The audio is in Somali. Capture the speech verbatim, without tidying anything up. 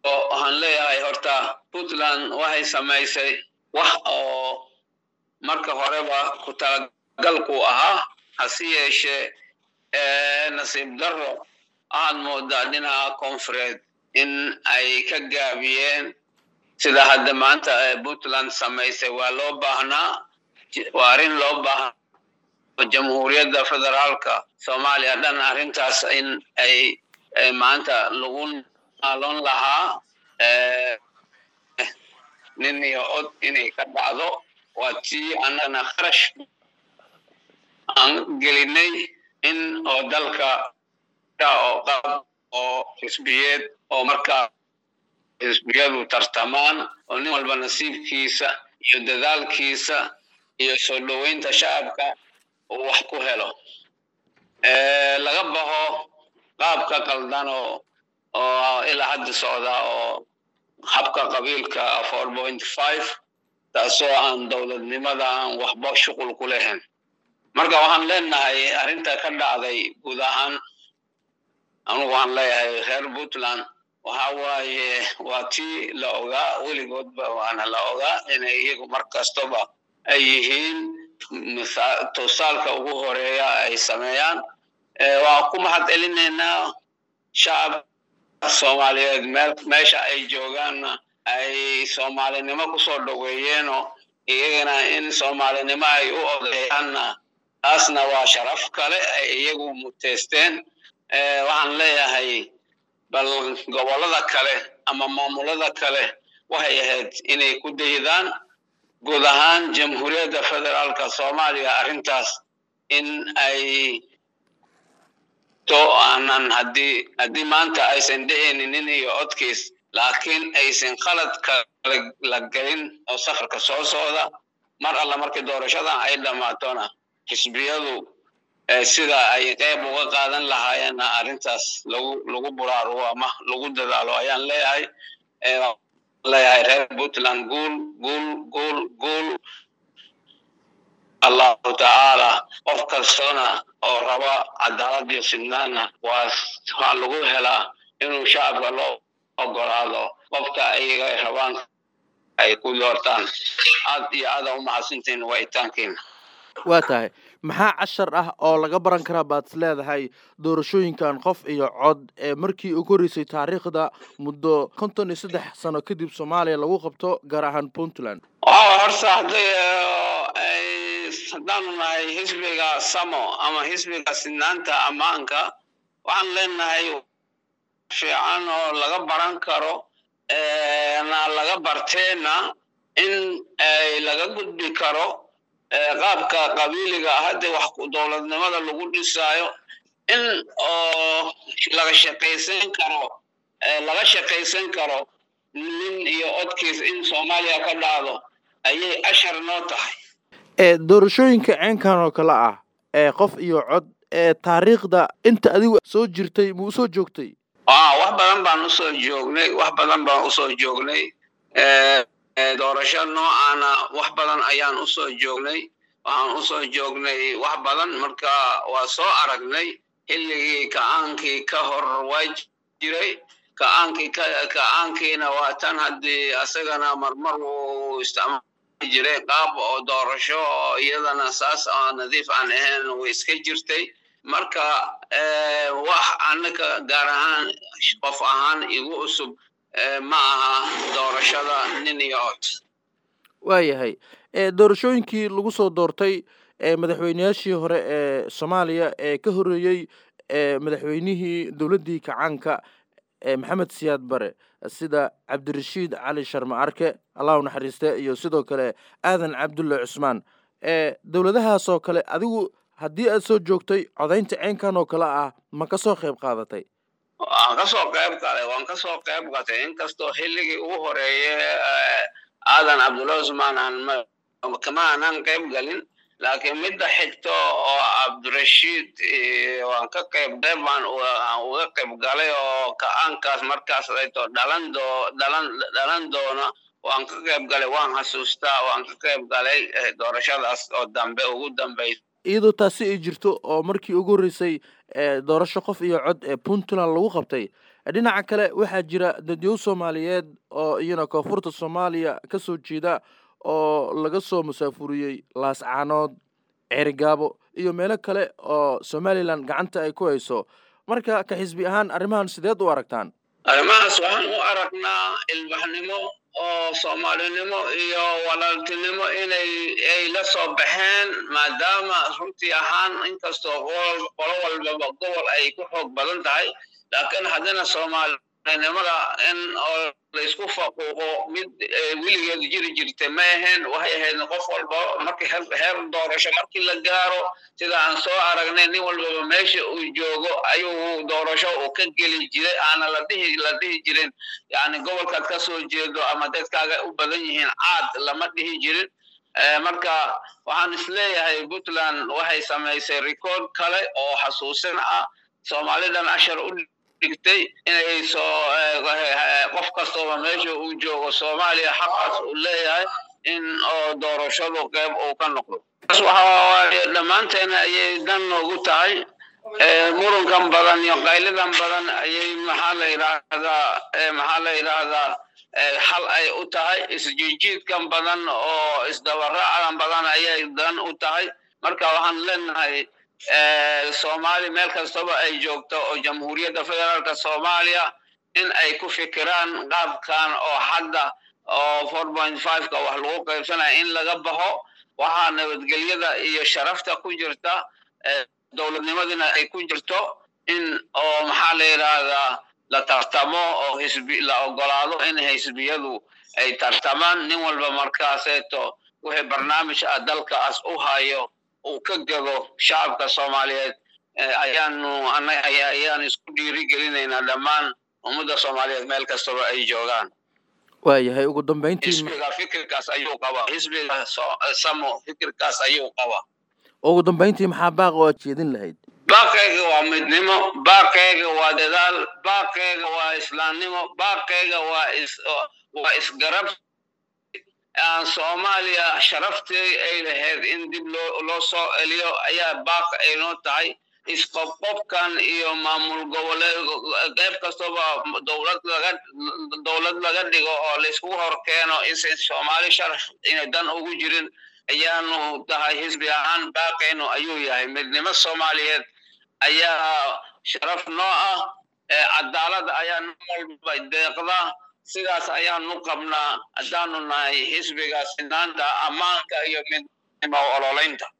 oo aan leeyahay horta Puntland waxay samaysay wax oo marka horeba ku talagalku ahaa hase yeeshee ee nasiib darro aan moodaa dhinaca koonfureed in ay ka gaabiyeen sida hadda maanta Puntland samaysay waa loo baahnaa waa arrin loo baahnaa jamhuuriyadda federaalka Soomaaliya dhan arrintaas in ay maanta lagu naalon lahaa nin iyo od inay ka dhacdo waa tii annagana kharash aan gelinay in oo dalka oo qab oo xisbiyeed oo markaa xisbiyadu tartamaan oo nin walba nasiibkiisa iyo dadaalkiisa iyo soo dhoweynta shacabka uu wax ku helo laga baxo qaabka qaldan oo ilaa hadda socda oo habka qabiilka four point five taasoo aan dowladnimada aan waxba shuqul ku lahayn marka waxaan leenahay arrinta ka dhacday guud ahaan anigu waxaan leeyahay reer Puntland waxa waaye waa tii la ogaa weligoodba waana la ogaa inay iyagu mar kastaba ay yihiin tusaalka ugu horeeya ay sameeyaan waa ku mahad celinaynaa shacab Soomaaliyeed meesha ay joogaanna ay Soomaalinimo ku soo dhaweeyeen oo iyagana in Soomaalinimo ay u odeeyaanna taasna waa sharaf kale ay iyagu muteesteen waxaan leeyahay bal gobolada kale ama maamulada kale waxay ahayd inay ku daydaan guud ahaan jamhuuriyadda federaalka Soomaaliya arrintaas in ay to aanan haddii haddii maanta aysan dhicinin iyo odkiis laakiin aysan qalad kale la gelin oo safarka soo socda mar alla markii doorashadan ay dhamaatona xisbiyadu sida ay qayb uga qaadan lahaayeen arrintaas lagu lagu buraarugo ama lagu dadaalo ayaan leeyahay leeyahay reer Puntland guul guul guul guul الله تعالى qof kastana oo raba cadaalad iyo sinnaana waa lagu helaa inuu shacabka loo ogolaado qofka ay rabaan ay ku doortaan aad iyo aad u mahadsantiin waytaankiin waa tahay maxaa cashar ah oo laga baran karaa baad leedahay doorashooyinkan qof iyo cod ee markii ugu horeysay taariikhda muddo konton iyo saddex sano kadib Soomaaliya lagu qabto gaar ahaan Puntland waa horta haday haddaan nahay xisbiga samo ama xisbiga sinnaanta ammaanka waxaan leenahay fiican oo laga baran karo na laga barteena in ay laga gudbi karo qaabka qabiiliga hadda wax ku dowladnimada lagu dhisaayo in oo laga shaqaysan karo laga shaqaysan karo nin iyo odkiis in Soomaaliya ka dhacdo ayay ashar noo tahay ee doorashooyinka ceenkan oo kala ah ee qof iyo cod ee taariikhda inta adigu soo jirtay muu soo joogtay ah wax badan baan u soo joognay wax badan baan u soo joognay ee doorasho noocaana wax badan ayaan u soo joognay waxaan u soo joognay wax badan marka waa soo aragnay xilligii kacaankii ka hor waa jiray kacaankii kacaankiina waa tan haddii asagana marmar uu isticmaal jiray qaab oo doorasho iyadana saas oo nadiif aan ahayn way iska jirtay marka wax annaka gaar ahaan qof ahaan igu cusub ma aha doorashada nin iyo cod waayahay doorashooyinkii lagu soo doortay madaxweynayaashii hore ee Soomaaliya ee ka horeeyay madaxweynihii dowladdii kacaanka maxamed siyaad bare sida cabdirashiid cali sharma arke allah u naxariiste iyo sidoo kale aadan cabdulle cusmaan ee dowladahaas oo kale adigu haddii aad soo joogtay codaynta ceenkan oo kale ah ma ka soo qayb qaadatay waan ka soo qayb qaaday waan ka soo qayb qaatay inkastoo xilligii ugu horeeyay aadan cabdulle cusmaan aan kama aanan qayb galin laakiin midda xigto oo cabdirashiid waan ka qayb qaybaan uga qayb galay oo kacaankaas markaas ayto dhalan doo dhalan dhalan doona waan ka qayb galay waan xasuustaa waan ka qayb galay doorashadaas oo dambe ugu dambeysay iyadoo taasi ay jirto oo markii ugu horeysay doorasho qof iyo cod ee Puntland lagu qabtay dhinaca kale waxaa jira dadyow Soomaaliyeed oo iyana koonfurta Soomaaliya ka soo jeeda oo laga soo musaafuriyey Laascaanood, Cerigabo iyo meelo kale oo Somaliland gacanta ay ku hayso. marka ka xisbi ahaan arrimahan sideed u aragtaan? arrimahaas waxaan u aragnaa ilbaxnimo oo Soomaalinimo iyo walaaltinimo inay ay la soo baxeen maadaama runtii ahaan inkastoo qolo walbaba gobol ay ku xoog badan tahay laakiin haddana Soomaalinimada in la isku faquuqo mid weligeed jiri jirtay ma ahayn waxay ahayd qof walba markii heer doorasho markii la gaaro sida aan soo aragnay nin walba meesha uu joogo ayuu doorasho uu ka geli jiray aana la dhihi la dhihi jirin yani gobolkaad ka soo jeedo ama dadkaaga u badan yihiin caad lama dhihi jirin marka waxaan isleeyahay Puntland waxay samaysay record kale oo xasuusin ah Soomaalidan ashar u dhigtay inay soo qof kastoo meesha uu joogo Soomaaliya xaqaas u leeyahay in oo doorashadu qayb uu ka noqdo waxa dhamaanteena ayay dan ugu tahay murankan badan iyo qaylidan badan ayay maxaa la yiraahdaa maxaa la yiraahdaa hal ay u tahay isjiijidkan badan oo isdabaraacan badan ayay dan u tahay marka waxaan leenahay Soomaali meel kastaba ay joogto oo Jamhuuriyadda Federaalka Soomaaliya in ay ku fikiraan qaabkan oo hadda oo four point five ka wax lagu qaybsanayo in laga baxo waxa nabadgelyada iyo sharafta ku jirta dawladnimadina ay ku jirto in oo maxaa la yiraahdaa la tartamo oo xisbi la ogolaado in xisbiyadu ay tartamaan nin walba markaaseeto wixii barnaamij ah dalkaas u hayo uu ka gado shacabka Soomaaliyeed ayaanu ayaan isku dhiirigelinaynaa dhammaan ummadda Soomaaliyeed meel kastaba ay joogaan. waayahay ugu dambeyntii xisbiga fikirkaas ayuu qabaa xisbiga samo fikirkaas ayuu qabaa ugu dambeyntii maxaa baaq oo jeedin lahayd? baaqayga waa midnimo baaqayga waa dadaal baaqayga waa islaamnimo baaqayga waa is waa isgarab aan Soomaaliya sharaftii ay lahayd in dib loo loo soo celiyo ayaa baaq ay noo tahay isqabqabkan iyo maamul goboleed qayb kastaba dawlad laga dawlad laga dhigo oo la isku hor keeno in Soomaali sharaf inay dan ugu jirin ayaanu tahay xisbi ahaan baaqayno ayuu yahay midnimo Soomaaliyeed ayaa sharaf noo ah cadaalad ayaa walba deeqda sidaas ayaanu qabnaa haddaanu nahay xisbiga sinaanta ammaanka iyo midnimo ololaynta